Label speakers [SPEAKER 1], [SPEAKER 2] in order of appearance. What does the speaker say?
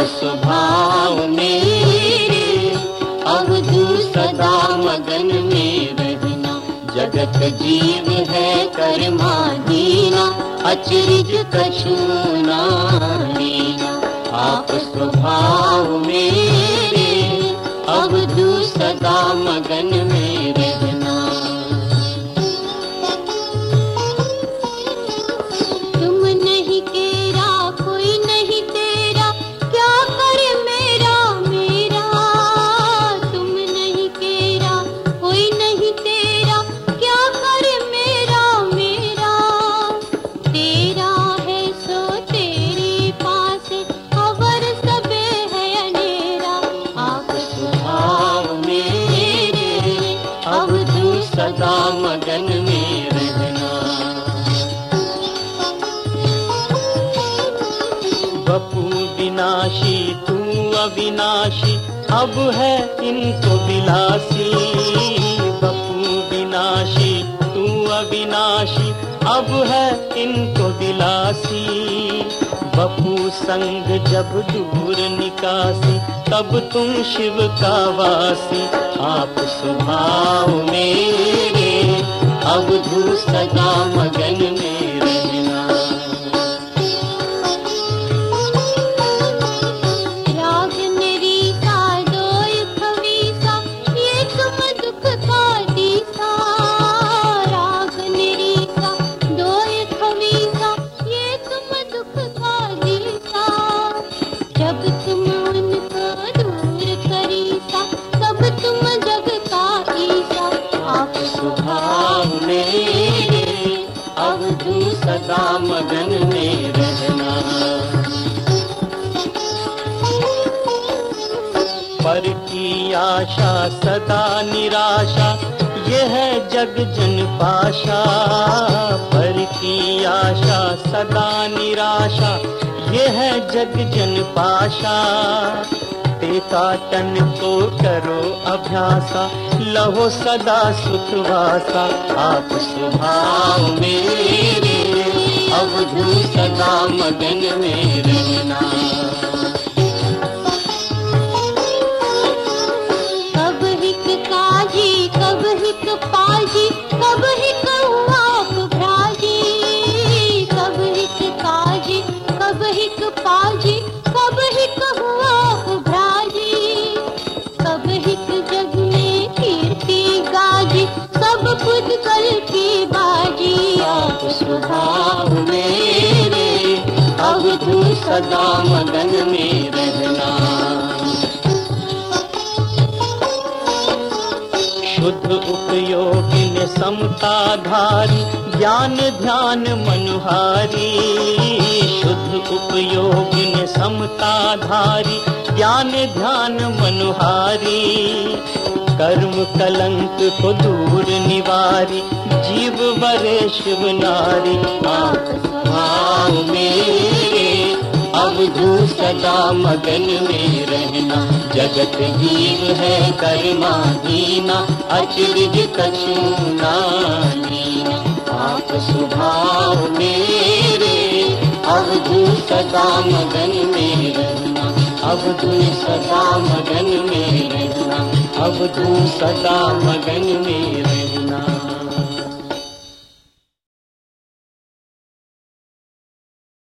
[SPEAKER 1] स्वभाव मेरे, अवधू सदा मगन में रहना। जगत जीव है कर्माधीना, अचरज कछु ना लीना। आप स्वभाव मेरे, अवधू सदा मगन में रहना।
[SPEAKER 2] तुम नहीं केरा कोई नहीं तेरा, क्या करे मेरा मेरा। तुम नहीं केरा कोई नहीं तेरा, क्या करे मेरा मेरा। तेरा है सो तेरे पास, खबर सबे है अनेरा। आप
[SPEAKER 1] स्वभाव मेरे, अवधू सदा मगन में रहना। बपू विनाशी तू अविनाशी, अब है इनको विलासी। बपू विनाशी तू अविनाशी, अब है इनको विलासी। बपू संग जब दूर निकासी, तब तुम शिव का वासी। आप स्वभाव मेरे, अवधू सदा मगन में रहना।
[SPEAKER 2] राग निरीसा दोय खवीसा, ये तुम दुख का दीसा। राग निरीसा दोय खवीसा, ये तुम दुख का दीसा। जब तुम उनको दूर करीसा, तब तुम जग का ईसा। आप
[SPEAKER 1] स्वभाव मेरे, अवधू सदा मगन में रहना। पर की आशा सदा निराशा, ये है जग जन पाशा। पर की आशा सदा निराशा, ये है जग जन पाशा। टेकाटन को करो अभ्यासा, लहो सदा सुखवासा। आप स्वभाव मेरे, अवधू सदा मगन में रहना।
[SPEAKER 2] कब हिक काजी कब हिक पाजी, कब हिक हुआ भ्राजी। कब हिक काजी कब हिक पाजी, कब हिक हुआ भ्राजी। कब हिक जग में कीर्ति गाजी, सब खुद कल की बाजी।
[SPEAKER 1] आप स्वभाव मेरे, अवधू सदा मगन में रहना। शुद्ध उपयोगिन समता धारी, ज्ञान ध्यान मनुहारी। शुद्ध उपयोगिन समता धारी, ज्ञान ध्यान मनुहारी। कर्म कलंक को दूर निवारी, जीव बरे शिव नारी। आप स्वभाव मेरे, अवधू सदा मगन में रहना। जगत जीव है कर्माधीना, अचरज कछु ना लीना। आप स्वभाव मेरे, अवधू सदा मगन में रहना। अवधू सदा मगन में रहना। अवधू सदा मगन में रहना।